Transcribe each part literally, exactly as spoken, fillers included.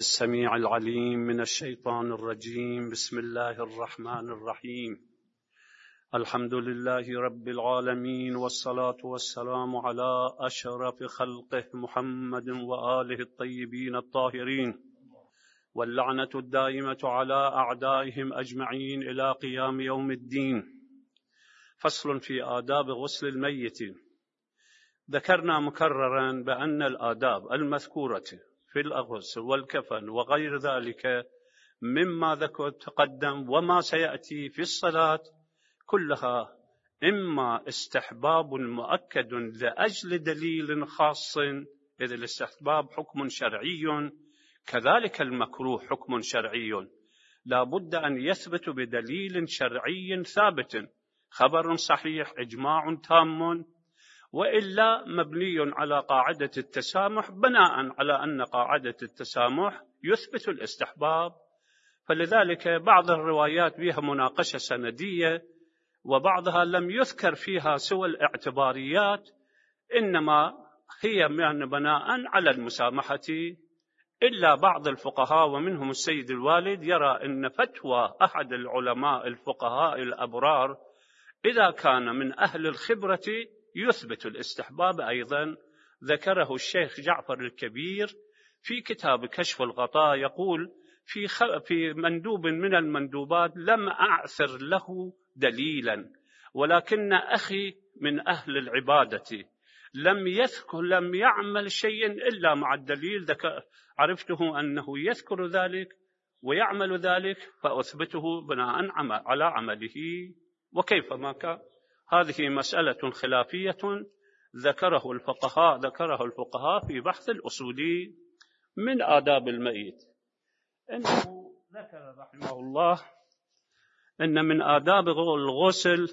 السميع العليم من الشيطان الرجيم. بسم الله الرحمن الرحيم. الحمد لله رب العالمين، والصلاة والسلام على أشرف خلقه محمد وآله الطيبين الطاهرين، واللعنة الدائمة على أعدائهم أجمعين إلى قيام يوم الدين. فصل في آداب غسل الميت. ذكرنا مكررا بأن الآداب المذكورة في الغسل والكفن وغير ذلك مما ذكر تقدم وما سيأتي في الصلاة كلها إما استحباب مؤكد لأجل دليل خاص، إذ الاستحباب حكم شرعي، كذلك المكروه حكم شرعي، لا بد أن يثبت بدليل شرعي ثابت، خبر صحيح، إجماع تام، وإلا مبني على قاعدة التسامح، بناء على أن قاعدة التسامح يثبت الاستحباب. فلذلك بعض الروايات بها مناقشة سندية، وبعضها لم يذكر فيها سوى الاعتباريات، إنما هي من بناء على المسامحة، إلا بعض الفقهاء ومنهم السيد الوالد يرى أن فتوى أحد العلماء الفقهاء الأبرار إذا كان من أهل الخبرة يثبت الاستحباب أيضا. ذكره الشيخ جعفر الكبير في كتاب كشف الغطاء، يقول في, خ... في مندوب من المندوبات لم أعثر له دليلا، ولكن أخي من أهل العبادة لم يذكر لم يعمل شيئا إلا مع الدليل، ذكر عرفته أنه يذكر ذلك ويعمل ذلك فأثبته بناء على عمله وكيفما كان. هذه مسألة خلافية ذكره الفقهاء ذكره الفقهاء في بحث الأصولي من آداب الميت. إنه ذكر رحمه الله إن من آداب الغسل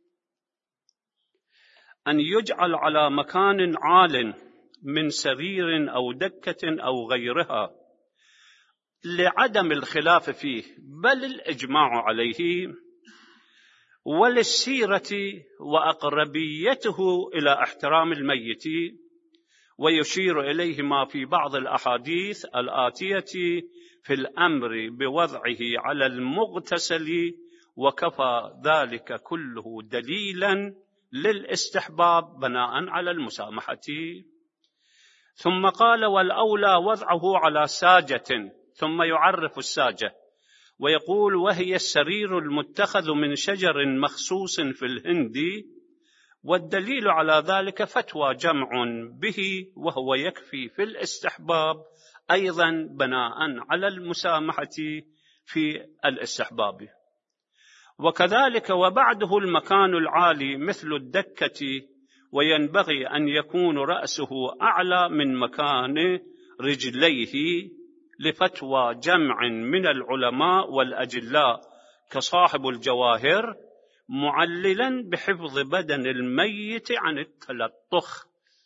أن يجعل على مكان عال من سرير أو دكة أو غيرها لعدم الخلاف فيه، بل الإجماع عليه، وللسيرة وأقربيته إلى احترام الميت. ويشير إليه ما في بعض الأحاديث الآتية في الأمر بوضعه على المغتسل، وكفى ذلك كله دليلا للاستحباب بناء على المسامحة. ثم قال: والأولى وضعه على ساجة، ثم يعرف الساجة ويقول: وهي السرير المتخذ من شجر مخصوص في الهند. والدليل على ذلك فتوى جمع به، وهو يكفي في الاستحباب أيضا بناء على المسامحة في الاستحباب. وكذلك وبعده المكان العالي مثل الدكة، وينبغي أن يكون رأسه أعلى من مكان رجليه، لفتوى جمع من العلماء والأجلاء كصاحب الجواهر، معللا بحفظ بدن الميت عن التلطخ.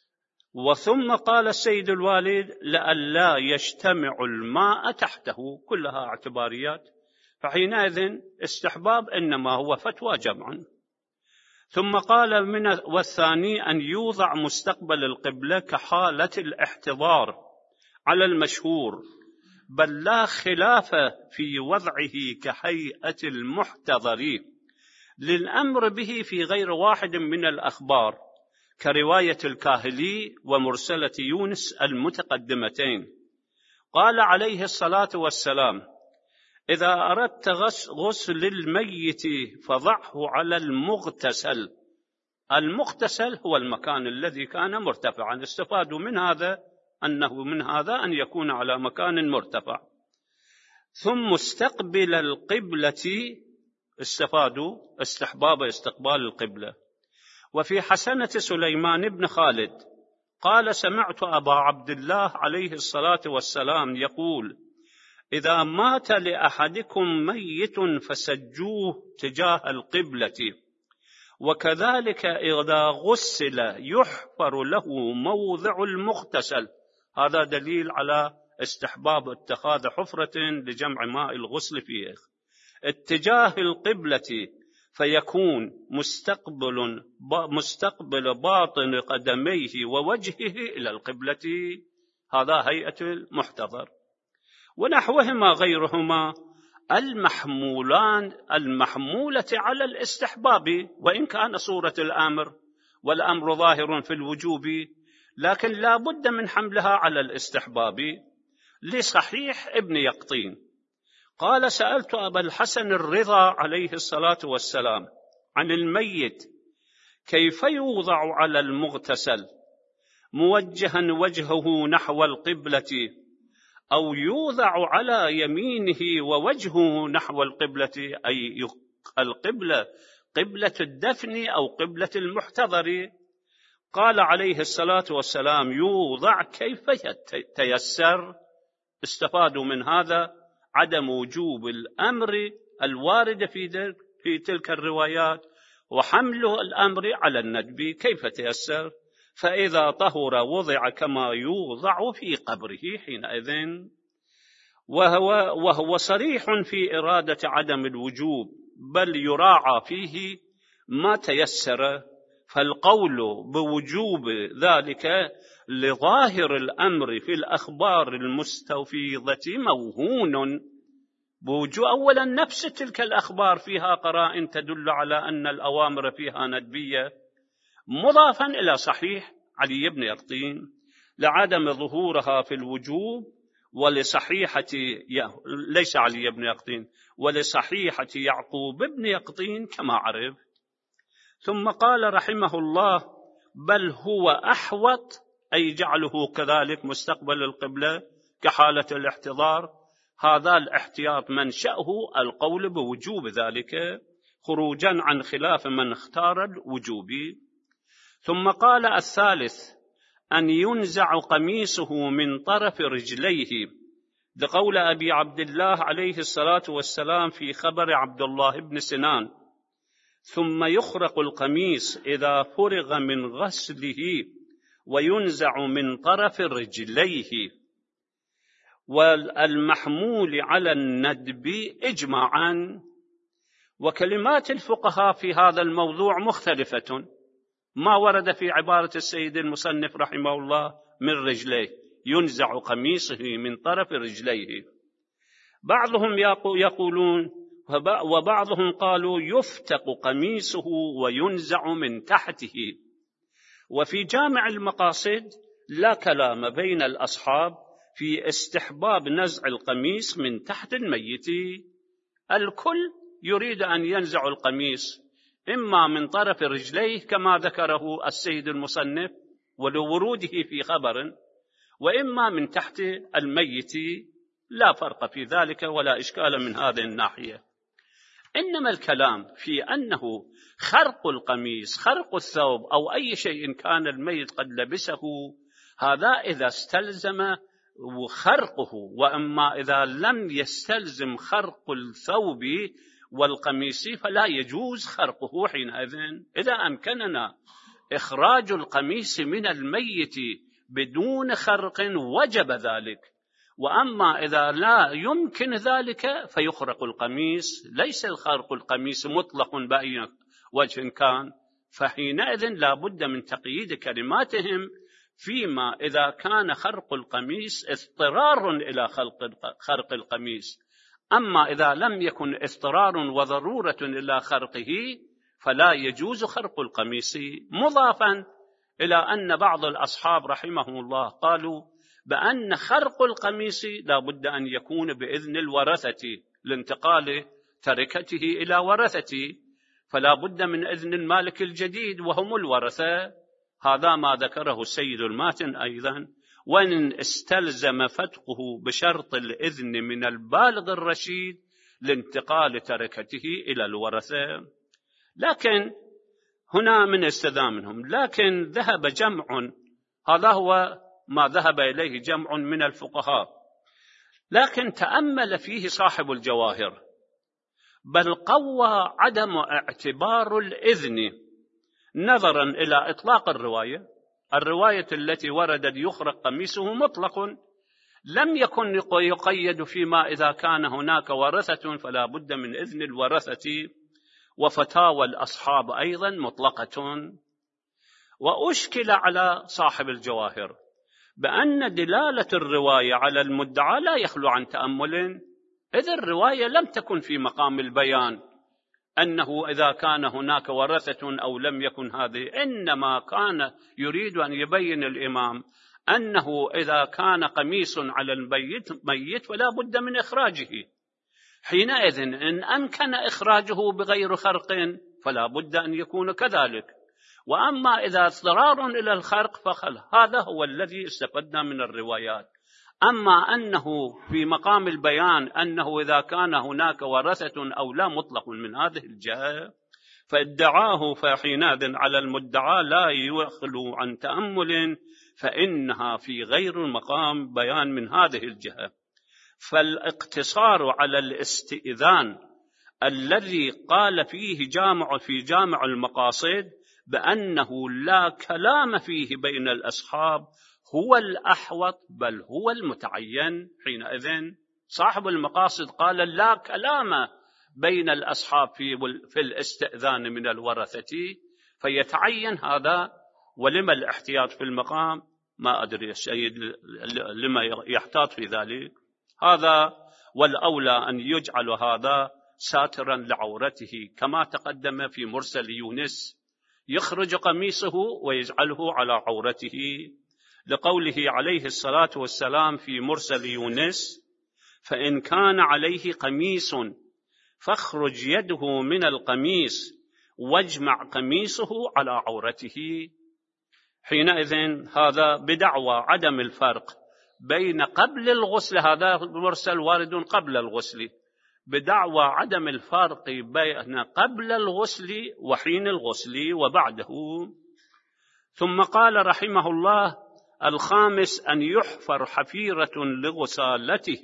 وثم قال السيد الوالد: لئلا يجتمع الماء تحته. كلها اعتباريات، فحينئذ استحباب إنما هو فتوى جمع. ثم قال: من والثاني أن يوضع مستقبل القبلة كحالة الاحتضار على المشهور، بل لا خلاف في وضعه كهيئة المحتضر، للأمر به في غير واحد من الأخبار كرواية الكاهلي ومرسلة يونس المتقدمتين. قال عليه الصلاة والسلام: إذا أردت غسل الميت فضعه على المغتسل. المغتسل هو المكان الذي كان مرتفعا. استفادوا من هذا أنه من هذا أن يكون على مكان مرتفع. ثم استقبل القبلة، استفادوا استحباب استقبال القبلة. وفي حسنة سليمان بن خالد قال: سمعت أبا عبد الله عليه الصلاة والسلام يقول: إذا مات لأحدكم ميت فسجوه تجاه القبلة، وكذلك إذا غسل يحفر له موضع المغتسل. هذا دليل على استحباب اتخاذ حفرة لجمع ماء الغسل فيه اتجاه القبلة، فيكون مستقبل مستقبل باطن قدميه ووجهه إلى القبلة. هذا هيئة المحتضر. ونحوهما غيرهما المحمولان المحمولة على الاستحباب، وإن كان صورة الأمر والأمر ظاهر في الوجوب، لكن لا بد من حملها على الاستحباب. لصحيح ابن يقطين قال: سألت أبا الحسن الرضا عليه الصلاة والسلام عن الميت كيف يوضع على المغتسل موجها وجهه نحو القبلة، أو يوضع على يمينه ووجهه نحو القبلة، أي القبلة قبلة الدفن أو قبلة المحتضر. قال عليه الصلاة والسلام: يوضع كيف تيسر. استفادوا من هذا عدم وجوب الأمر الوارد في تلك الروايات، وحمل الأمر على الندب كيف تيسر، فإذا طهر وضع كما يوضع في قبره حينئذ. وهو, وهو صريح في إرادة عدم الوجوب، بل يراعى فيه ما تيسر، فالقول بوجوب ذلك لظاهر الأمر في الأخبار المستفيضة موهون بوجوب. أولا نفس تلك الأخبار فيها قرائن تدل على أن الأوامر فيها ندبية، مضافا إلى صحيح علي بن يقطين لعدم ظهورها في الوجوب، ولصحيحة ليس علي بن يقطين ولصحيحة يعقوب بن يقطين كما عرف. ثم قال رحمه الله: بل هو أحوط، أي جعله كذلك مستقبل القبلة كحالة الاحتضار. هذا الاحتياط منشأه القول بوجوب ذلك، خروجا عن خلاف من اختار الوجوب. ثم قال: الثالث أن ينزع قميصه من طرف رجليه، لقول أبي عبد الله عليه الصلاة والسلام في خبر عبد الله بن سنان: ثم يخرق القميص إذا فرغ من غسله وينزع من طرف رجليه. والمحمول على الندب إجماعا. وكلمات الفقهاء في هذا الموضوع مختلفة، ما ورد في عبارة السيد المصنف رحمه الله من رجليه، ينزع قميصه من طرف رجليه. بعضهم يقولون وبعضهم قالوا يفتق قميصه وينزع من تحته. وفي جامع المقاصد لا كلام بين الأصحاب في استحباب نزع القميص من تحت الميت، الكل يريد أن ينزع القميص إما من طرف رجليه كما ذكره السيد المصنف ولوروده في خبر، وإما من تحت الميت، لا فرق في ذلك ولا إشكال من هذه الناحية. إنما الكلام في أنه خرق القميص، خرق الثوب أو أي شيء كان الميت قد لبسه، هذا إذا استلزم خرقه، وأما إذا لم يستلزم خرق الثوب والقميص فلا يجوز خرقه حينئذ. إذا أمكننا إخراج القميص من الميت بدون خرق وجب ذلك، وأما إذا لا يمكن ذلك فيخرق القميص. ليس الخرق القميص مطلق بأي وجه كان، فحينئذ لا بد من تقييد كلماتهم فيما إذا كان خرق القميص اضطرار إلى خرق القميص. أما إذا لم يكن اضطرار وضرورة إلى خرقه فلا يجوز خرق القميص. مضافا إلى أن بعض الأصحاب رحمهم الله قالوا بأن خرق القميص لا بد أن يكون بإذن الورثة لانتقال تركته إلى ورثته، فلا بد من إذن المالك الجديد وهم الورثة. هذا ما ذكره السيد الماتن أيضا، وإن استلزم فتقه بشرط الإذن من البالغ الرشيد لانتقال تركته إلى الورثة. لكن هنا من استدامهم، لكن ذهب جمع، هذا هو ما ذهب إليه جمع من الفقهاء، لكن تأمل فيه صاحب الجواهر، بل قوى عدم اعتبار الإذن نظرا إلى إطلاق الرواية. الرواية التي وردت يخرق قميصه مطلق، لم يكن يقيد فيما إذا كان هناك ورثة فلا بد من إذن الورثة، وفتاوى الأصحاب أيضا مطلقة. وأشكل على صاحب الجواهر بأن دلالة الرواية على المدعى لا يخلو عن تأمل، إذ الرواية لم تكن في مقام البيان أنه إذا كان هناك ورثة أو لم يكن هذه، إنما كان يريد أن يبين الإمام أنه إذا كان قميص على الميت ميت فلا بد من إخراجه، حينئذ إن أمكن إخراجه بغير خرق فلا بد أن يكون كذلك. وأما إذا اضطرار إلى الخرق فخل هذا هو الذي استفدنا من الروايات. أما أنه في مقام البيان أنه إذا كان هناك ورثة أو لا مطلق من هذه الجهة فادعاه فحينئذ على المدعى لا يخلو عن تأمل، فإنها في غير المقام بيان من هذه الجهة. فالاقتصار على الاستئذان الذي قال فيه جامع في جامع المقاصد بأنه لا كلام فيه بين الأصحاب هو الأحوط بل هو المتعين. حينئذ صاحب المقاصد قال لا كلام بين الأصحاب في في الاستئذان من الورثة، فيتعين هذا. ولما الاحتياط في المقام؟ ما أدري السيد لما يحتاط في ذلك، هذا والأولى أن يجعل هذا ساترا لعورته كما تقدم في مرسل يونس، يخرج قميصه ويجعله على عورته، لقوله عليه الصلاة والسلام في مرسل يونس: فإن كان عليه قميص فاخرج يده من القميص واجمع قميصه على عورته. حينئذ هذا بدعوى عدم الفرق بين قبل الغسل، هذا المرسل وارد قبل الغسل، بدعوى عدم الفرق بين قبل الغسل وحين الغسل وبعده. ثم قال رحمه الله: الخامس أن يحفر حفيرة لغسالته،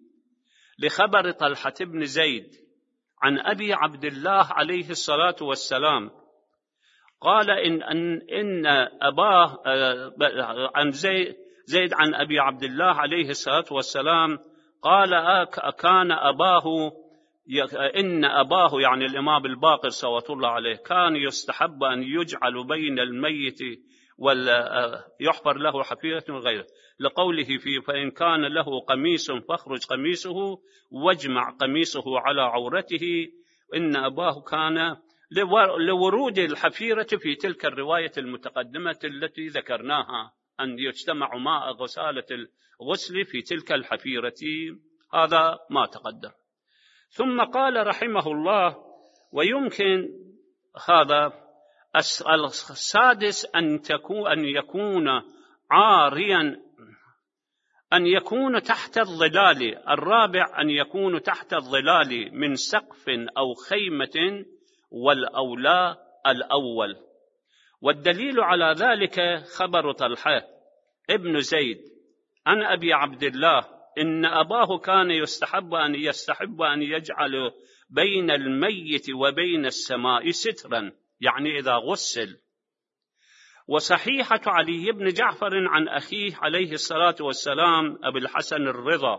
لخبر طلحة بن زيد عن أبي عبد الله عليه الصلاة والسلام قال إن, أن, إن أباه عن زيد, زيد عن أبي عبد الله عليه الصلاة والسلام قال كان أباه إن أباه يعني الإمام الباقر صلوات الله عليه كان يستحب أن يجعل بين الميت ويحفر له حفيرة غيره، لقوله فيه: فإن كان له قميص فاخرج قميصه واجمع قميصه على عورته. إن أباه كان لورود الحفيرة في تلك الرواية المتقدمة التي ذكرناها أن يجتمع ماء غسالة الغسل في تلك الحفيرة، هذا ما تقدم. ثم قال رحمه الله: ويمكن هذا السادس أن تكون أن يكون عاريا، أن يكون تحت الظلال. الرابع أن يكون تحت الظلال من سقف أو خيمة، والأولى الأول. والدليل على ذلك خبر طلحة ابن زيد عن أبي عبد الله إن أباه كان يستحب أن يستحب أن يجعل بين الميت وبين السماء سترا، يعني إذا غسل. وصحيحة علي بن جعفر عن أخيه عليه الصلاة والسلام أبي الحسن الرضا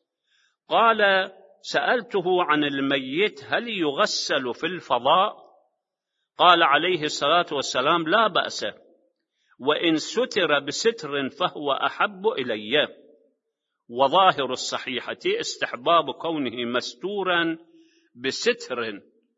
قال: سألته عن الميت هل يغسل في الفضاء؟ قال عليه الصلاة والسلام: لا بأس، وإن ستر بستر فهو أحب إلي. وظاهر الصحيحة استحباب كونه مستورا بستر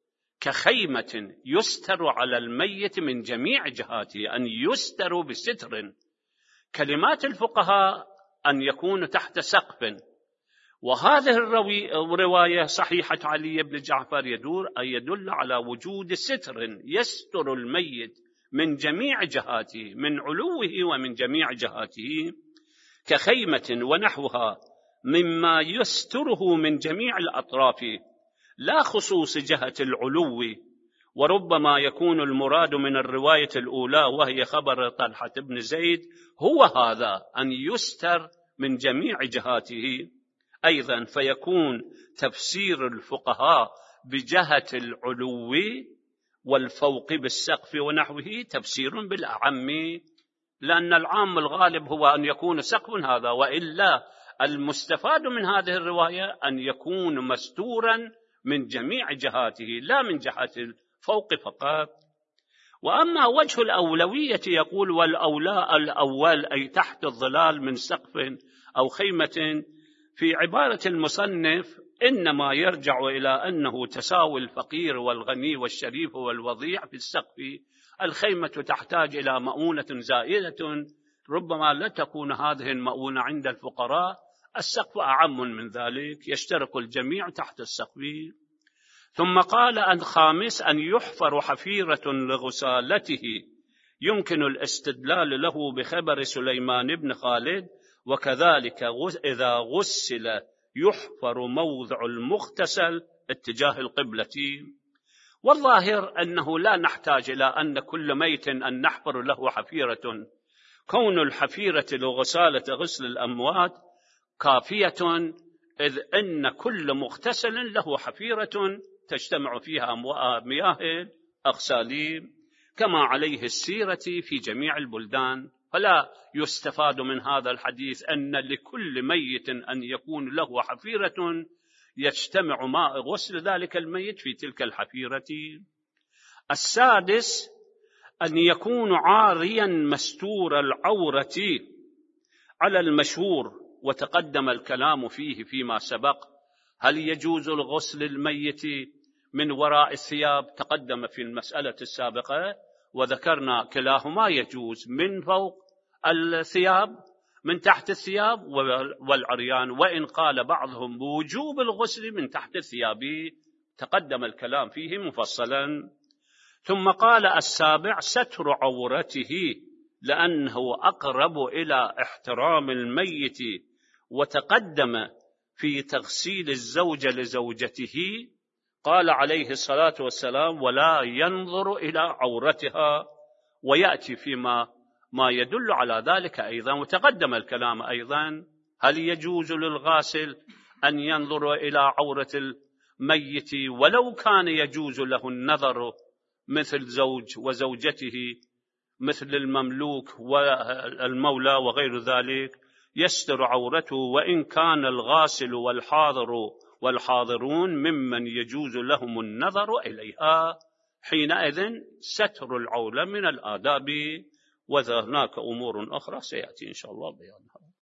كخيمة يستر على الميت من جميع جهاته، أن يستر بستر. كلمات الفقهاء أن يكون تحت سقف. وهذه الرواية صحيحة علي بن جعفر يدور أي يدل على وجود ستر يستر الميت من جميع جهاته، من علوه ومن جميع جهاته، كخيمة ونحوها مما يستره من جميع الأطراف، لا خصوص جهة العلو. وربما يكون المراد من الرواية الأولى وهي خبر طلحة بن زيد هو هذا، أن يستر من جميع جهاته أيضا، فيكون تفسير الفقهاء بجهة العلو والفوق بالسقف ونحوه تفسير بالأعم، لأن العام الغالب هو أن يكون سقف هذا، وإلا المستفاد من هذه الرواية أن يكون مستورا من جميع جهاته لا من جهة الفوق فقط. وأما وجه الأولوية يقول والأولى الأول أي تحت الظلال من سقف أو خيمة، في عبارة المصنف إنما يرجع إلى أنه تساوي الفقير والغني والشريف والوضيع في السقف. الخيمة تحتاج إلى مؤونة زائدة، ربما لا تكون هذه المؤونة عند الفقراء، السقف أعم من ذلك، يشترك الجميع تحت السقف. ثم قال أن خامس أن يحفر حفيرة لغسالته، يمكن الاستدلال له بخبر سليمان بن خالد، وكذلك إذا غسل يحفر موضع المغتسل اتجاه القبلة. والظاهر أنه لا نحتاج إلى أن كل ميت أن نحفر له حفيرة، كون الحفيرة لغسالة غسل الأموات كافية، إذ أن كل مغتسل له حفيرة تجتمع فيها مياه الأغسال كما عليه السيرة في جميع البلدان. فلا يستفاد من هذا الحديث أن لكل ميت أن يكون له حفيرة يجتمع ماء غسل ذلك الميت في تلك الحفيرة. السادس أن يكون عاريا مستور العورة على المشهور، وتقدم الكلام فيه فيما سبق. هل يجوز الغسل الميت من وراء الثياب؟ تقدم في المسألة السابقة وذكرنا كلاهما يجوز، من فوق الثياب من تحت الثياب والعريان، وإن قال بعضهم بوجوب الغسل من تحت الثياب، تقدم الكلام فيه مفصلا. ثم قال السابع ستر عورته، لأنه أقرب إلى احترام الميت، وتقدم في تغسيل الزوجة لزوجته قال عليه الصلاة والسلام ولا ينظر إلى عورتها، ويأتي فيما ما يدل على ذلك أيضا. وتقدم الكلام أيضا هل يجوز للغاسل أن ينظر إلى عورة الميت ولو كان يجوز له النظر، مثل زوج وزوجته، مثل المملوك والمولى وغير ذلك، يستر عورته وإن كان الغاسل والحاضر والحاضرون ممن يجوز لهم النظر إليها، حينئذ ستر العورة من الآداب. وهناك أمور أخرى سيأتي إن شاء الله بيانها.